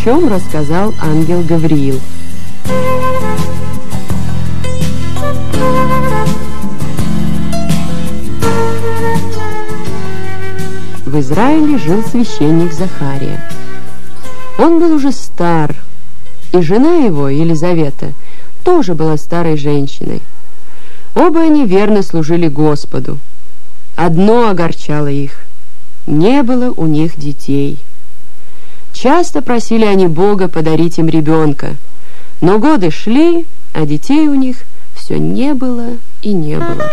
чем рассказал ангел Гавриил. В Израиле жил священник Захария. Он был уже стар, и жена его, Елизавета, тоже была старой женщиной. Оба они верно служили Господу. Одно огорчало их — не было у них детей. Часто просили они Бога подарить им ребенка, но годы шли, а детей у них все не было и не было.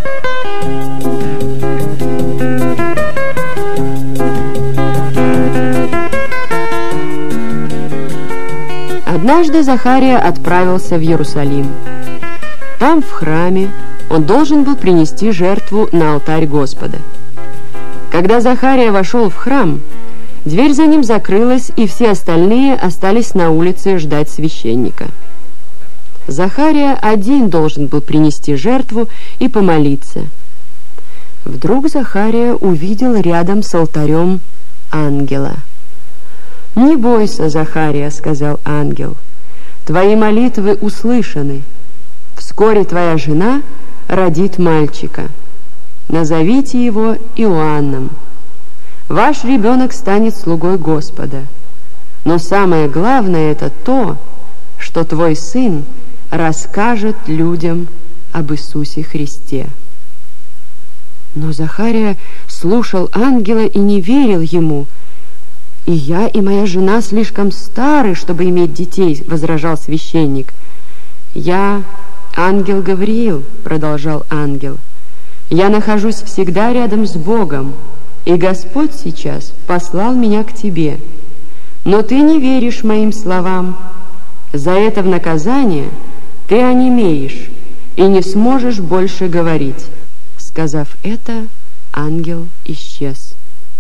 Однажды Захария отправился в Иерусалим. Там, в храме, он должен был принести жертву на алтарь Господа. Когда Захария вошел в храм, дверь за ним закрылась, и все остальные остались на улице ждать священника. Захария один должен был принести жертву и помолиться. Вдруг Захария увидел рядом с алтарем ангела. «Не бойся, Захария, — сказал ангел, — твои молитвы услышаны. Вскоре твоя жена родит мальчика. Назовите его Иоанном. Ваш ребенок станет слугой Господа. Но самое главное — это то, что твой сын расскажет людям об Иисусе Христе». Но Захария слушал ангела и не верил ему. «И я, и моя жена слишком стары, чтобы иметь детей», — возражал священник. «Я ангел Гавриил», — продолжал ангел. «Я нахожусь всегда рядом с Богом, и Господь сейчас послал меня к тебе. Но ты не веришь моим словам. За это в наказание ты онемеешь и не сможешь больше говорить». Сказав это, ангел исчез.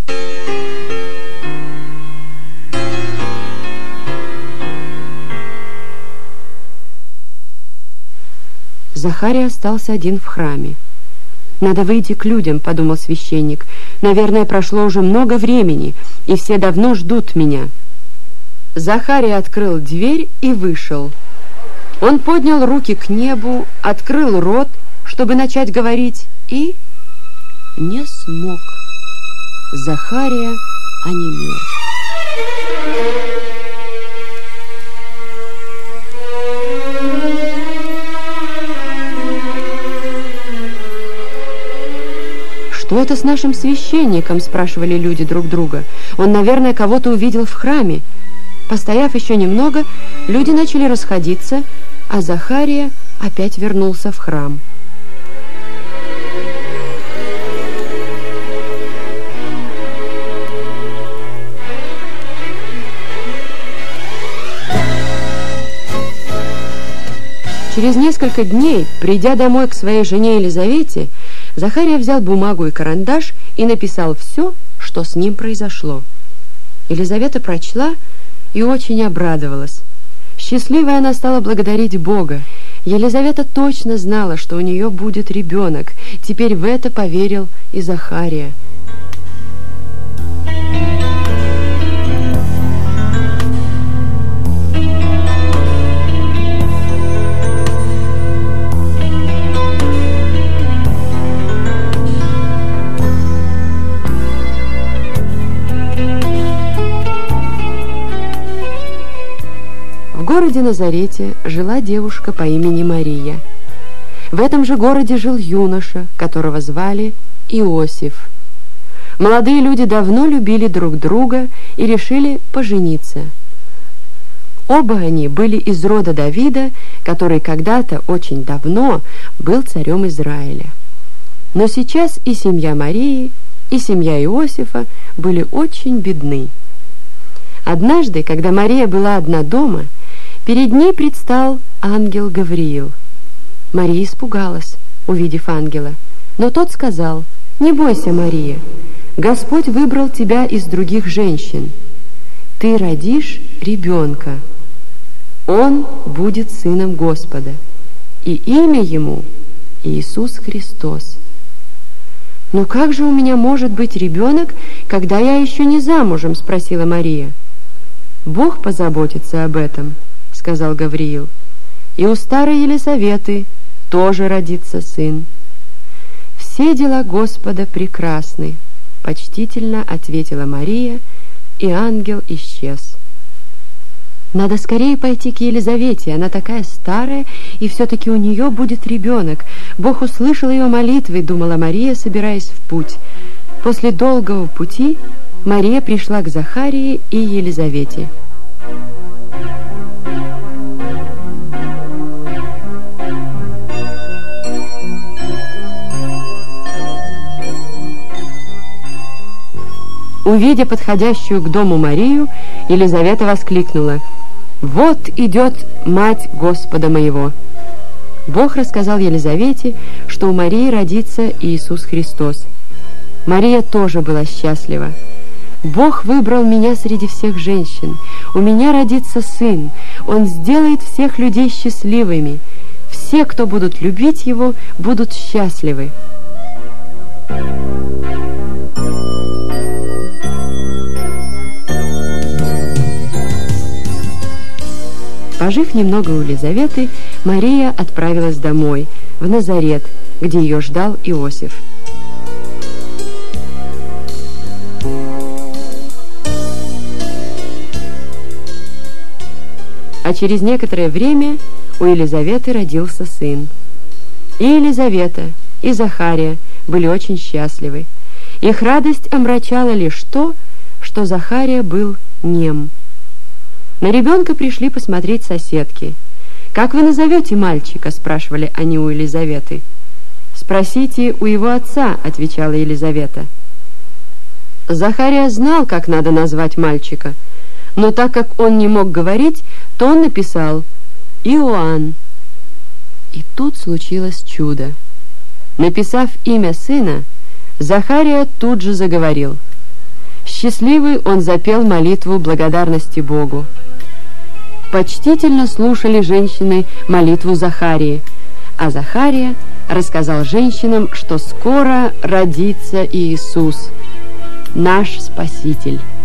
Захария остался один в храме. «Надо выйти к людям», — подумал священник. «Наверное, прошло уже много времени, и все давно ждут меня». Захария открыл дверь и вышел. Он поднял руки к небу, открыл рот, чтобы начать говорить, и не смог. Захария онемел. «Что это с нашим священником?» — спрашивали люди друг друга. «Он, наверное, кого-то увидел в храме». Постояв еще немного, люди начали расходиться, а Захария опять вернулся в храм. Через несколько дней, придя домой к своей жене Елизавете, Захария взял бумагу и карандаш и написал все, что с ним произошло. Елизавета прочла и очень обрадовалась. Счастливая она стала благодарить Бога. Елизавета точно знала, что у нее будет ребенок. Теперь в это поверил и Захария. В городе Назарете жила девушка по имени Мария. В этом же городе жил юноша, которого звали Иосиф. Молодые люди давно любили друг друга и решили пожениться. Оба они были из рода Давида, который когда-то очень давно был царем Израиля. Но сейчас и семья Марии, и семья Иосифа были очень бедны. Однажды, когда Мария была одна дома, перед ней предстал ангел Гавриил. Мария испугалась, увидев ангела, но тот сказал: «Не бойся, Мария, Господь выбрал тебя из других женщин. Ты родишь ребенка. Он будет сыном Господа, и имя ему Иисус Христос». «Но как же у меня может быть ребенок, когда я еще не замужем?» — спросила Мария. «Бог позаботится об этом», — сказал Гавриил. «И у старой Елизаветы тоже родится сын». «Все дела Господа прекрасны», — почтительно ответила Мария, и ангел исчез. «Надо скорее пойти к Елизавете, она такая старая, и все-таки у нее будет ребенок. Бог услышал ее молитвы», — думала Мария, собираясь в путь. После долгого пути Мария пришла к Захарии и Елизавете. Увидя подходящую к дому Марию, Елизавета воскликнула: «Вот идет мать Господа моего!» Бог рассказал Елизавете, что у Марии родится Иисус Христос. Мария тоже была счастлива. «Бог выбрал меня среди всех женщин. У меня родится сын. Он сделает всех людей счастливыми. Все, кто будут любить его, будут счастливы». Пожив немного у Елизаветы, Мария отправилась домой, в Назарет, где ее ждал Иосиф. А через некоторое время у Елизаветы родился сын. И Елизавета, и Захария были очень счастливы. Их радость омрачала лишь то, что Захария был нем. На ребенка пришли посмотреть соседки. «Как вы назовете мальчика?» — спрашивали они у Елизаветы. «Спросите у его отца», — отвечала Елизавета. Захария знал, как надо назвать мальчика, но так как он не мог говорить, то он написал «Иоанн». И тут случилось чудо. Написав имя сына, Захария тут же заговорил. Счастливый он запел молитву благодарности Богу. Почтительно слушали женщины молитву Захарии, а Захария рассказал женщинам, что скоро родится Иисус, наш Спаситель.